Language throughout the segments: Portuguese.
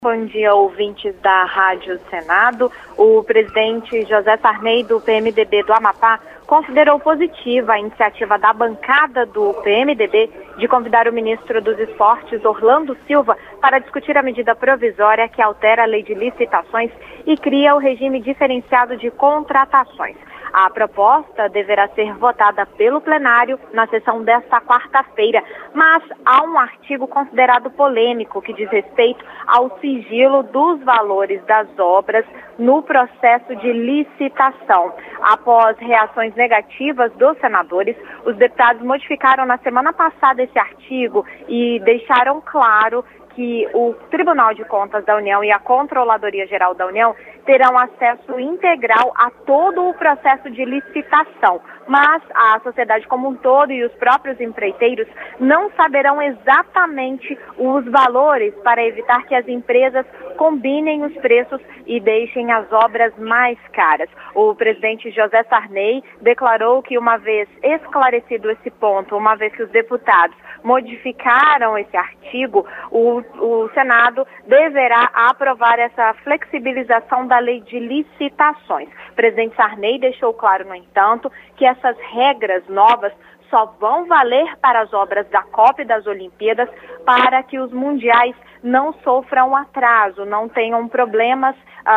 Bom dia, ouvintes da Rádio Senado. O presidente José Sarney, do PMDB do Amapá, considerou positiva a iniciativa da bancada do PMDB de convidar o ministro dos Esportes, Orlando Silva, para discutir a medida provisória que altera a lei de licitações e cria o regime diferenciado de contratações. A proposta deverá ser votada pelo plenário na sessão desta quarta-feira, mas há um artigo considerado polêmico que diz respeito ao sigilo dos valores das obras no processo de licitação. Após reações negativas dos senadores, os deputados modificaram na semana passada esse artigo e deixaram claro que o Tribunal de Contas da União e a Controladoria Geral da União terão acesso integral a todo o processo de licitação, mas a sociedade como um todo e os próprios empreiteiros não saberão exatamente os valores para evitar que as empresas combinem os preços e deixem as obras mais caras. O presidente José Sarney declarou que, uma vez esclarecido esse ponto, uma vez que os deputados modificaram esse artigo, o Senado deverá aprovar essa flexibilização da lei de licitações. O presidente Sarney deixou claro, no entanto, que essas regras novas só vão valer para as obras da Copa e das Olimpíadas, para que os mundiais não sofram atraso, não tenham problemas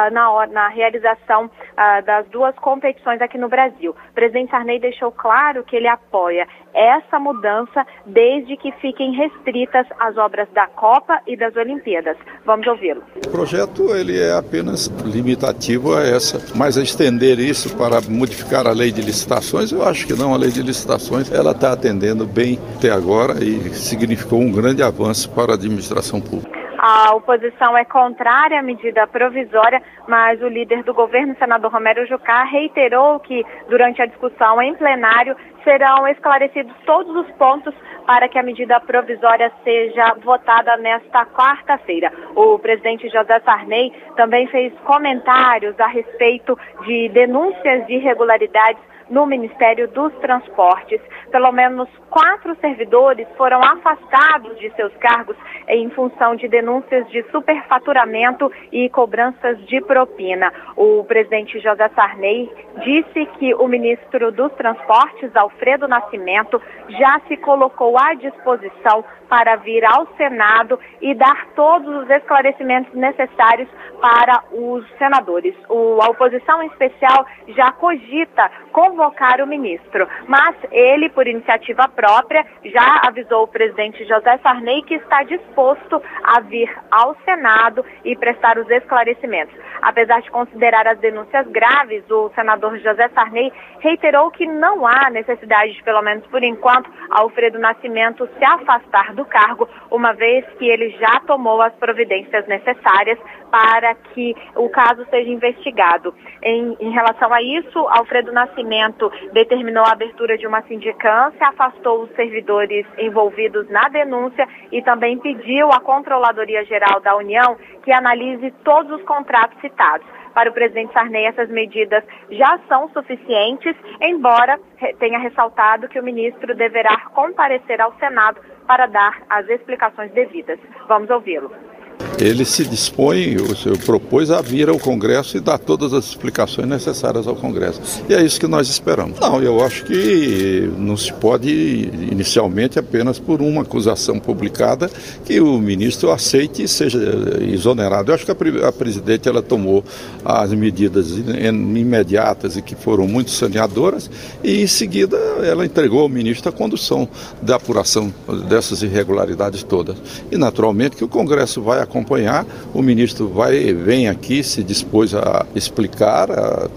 na realização das duas competições aqui no Brasil. O presidente Sarney deixou claro que ele apoia essa mudança desde que fiquem restritas as obras da Copa e das Olimpíadas. Vamos ouvi-lo. O projeto ele é apenas limitativo a essa, mas a estender isso para modificar a lei de licitações, eu acho que não. A lei de licitações ela está atendendo bem até agora e significou um grande avanço para a administração pública. A oposição é contrária à medida provisória, mas o líder do governo, senador Romero Jucá, reiterou que durante a discussão em plenário serão esclarecidos todos os pontos para que a medida provisória seja votada nesta quarta-feira. O presidente José Sarney também fez comentários a respeito de denúncias de irregularidades no Ministério dos Transportes. Pelo menos 4 servidores foram afastados de seus cargos em função de denúncias de superfaturamento e cobranças de propina. O presidente José Sarney disse que o ministro dos Transportes, Alfredo Nascimento, já se colocou à disposição para vir ao Senado e dar todos os esclarecimentos necessários para os senadores. A oposição em especial já cogita convocar o ministro, mas ele, por iniciativa própria, já avisou o presidente José Sarney que está disposto a vir ao Senado e prestar os esclarecimentos. Apesar de considerar as denúncias graves, o senador José Sarney reiterou que não há necessidade de, pelo menos por enquanto, Alfredo Nascimento se afastar do cargo, uma vez que ele já tomou as providências necessárias para que o caso seja investigado. Em relação a isso, Alfredo Nascimento determinou a abertura de uma sindicância, afastou os servidores envolvidos na denúncia e também pediu à Controladoria Geral da União que analise todos os contratos citados. Para o presidente Sarney, essas medidas já são suficientes, embora tenha ressaltado que o ministro deverá comparecer ao Senado para dar as explicações devidas. Vamos ouvi-lo. Ele se dispõe, propôs a vir ao Congresso e dar todas as explicações necessárias ao Congresso. E é isso que nós esperamos. Não, eu acho que não se pode, inicialmente, apenas por uma acusação publicada, que o ministro aceite e seja exonerado. Eu acho que a presidente ela tomou as medidas imediatas e que foram muito saneadoras e, em seguida, ela entregou ao ministro a condução da apuração dessas irregularidades todas. E, naturalmente, que o Congresso vai acompanhar, o ministro vem aqui, se dispôs a explicar,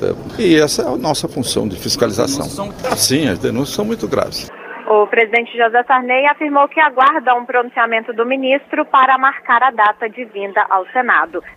e essa é a nossa função de fiscalização. Sim, as denúncias são muito graves. O presidente José Sarney afirmou que aguarda um pronunciamento do ministro para marcar a data de vinda ao Senado.